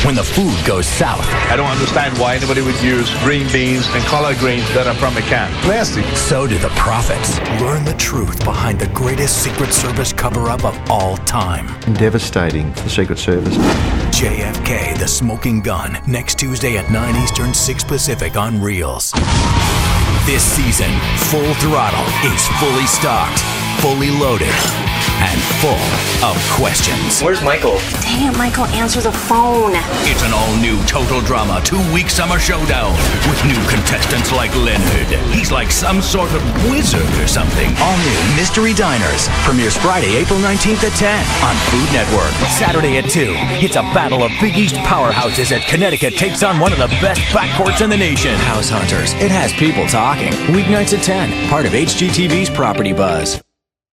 when the food goes south. I don't understand why anybody would use green beans and collard greens that are from a can. Nasty. So do the prophets. Learn the truth behind the greatest Secret Service cover-up of all time. Devastating for the Secret Service. JFK, The Smoking Gun, next Tuesday at 9 Eastern, 6 Pacific on Reels. This season, Full Throttle is fully stocked, fully loaded, and full of questions. Where's Michael? Dang it, Michael, answer the phone. It's an all-new total drama 2-week summer showdown with new contestants like Leonard. He's like some sort of wizard or something. All new Mystery Diners premieres Friday, April 19th at 10 on Food Network. Saturday at 2, it's a battle of Big East powerhouses as Connecticut takes on one of the best backcourts in the nation. House Hunters. It has people talking. Weeknights at 10, part of HGTV's Property Buzz.